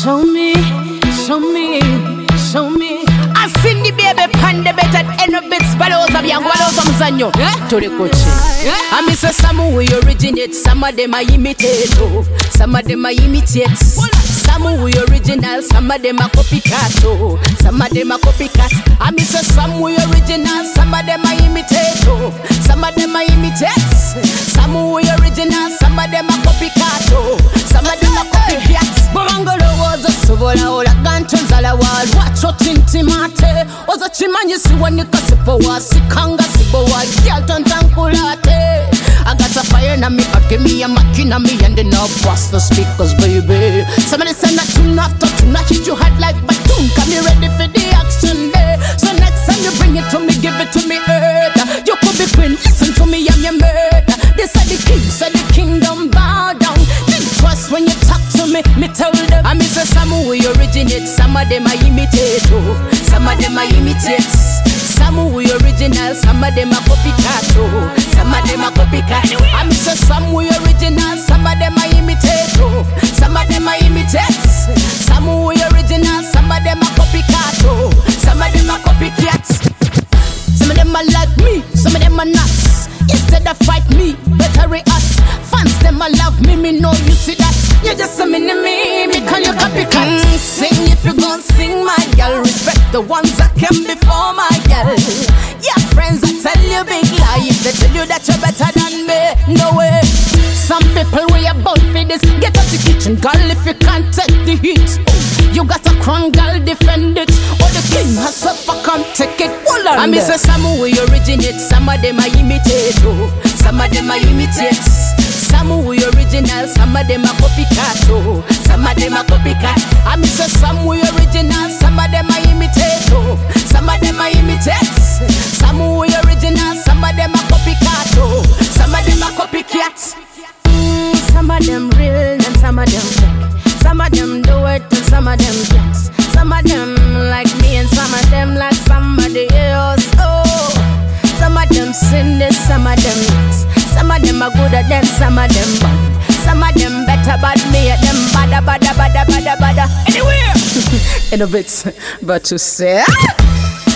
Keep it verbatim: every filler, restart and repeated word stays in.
Show me, show me, show me. I sing the baby panda better end of bits, balloons of young balloons of Zanyo. To the coach. I miss a some we originate, some of them I imitate. Oh. Some of them I imitate. Some we original, some of them are copycat. Oh. Some of them are copycat. I miss a some we original, some of them I imitate. Oh. Some of them I imitate. Some we original, some of them are copycat. Oh. Some of them are copycat. Barangolo was a sobola ola gantonzala wal. Watch what intimate. Was a chimanyisi wanika sipo wa sikanga sipo wa gyalton tankulate. I got a fire na me, but give me a machina me and then I'll bust the speakers, baby. Somebody say not too enough, to not hit you hard like Batum. Come me ready for the action day. So next time you bring it to me, give it to me, earth. You could be queen, listen to me, I'm your murder. This are the king, so the kingdom bow down. Think twice when you talk to me, me tell them. I miss a some we originate, some of them I imitate, oh. Some of them I imitate. Some we original, some of them are copycat, oh. Some of them are copycat. I miss a some we original, some of them I imitate, oh. Some of them I imitate. Some we original, some of them are copycat, oh. Some of them are copycat. Some of them are like me, some of them are not. Instead of fight me, better react. Fans them a love me, me know you see that. You just a mini me, because you copycat. Mm, sing if you gon' sing, my girl. Respect the ones that came before, my girl. Yeah, friends that tell you big lie. If they tell you that you're better than me, no way. Some people we about for this. Get out the kitchen, girl, if you can't take the heat. You got a crown, girl, defend it. Or the king has suffer, come take it. I miss a some we originate, some of them I imitate, oh. Some of them I imitate. Some we original, some of them are copycat, oh. Some of them are copycat. I miss a some we original, some of them I imitate, oh. Some of them I imitate. Some we original, some of them are copycat, oh. Some of them are copycat. Mm, some of them real and some of them fake. Some of them do it and some of them don't. Some of them like me and some of them like somebody else. Oh, some of them sin this, some of them not. Some of them are gooder than some of them bad. Some of them better bad me at them bada bada bada bada bada. Anywhere in a bit, but to say.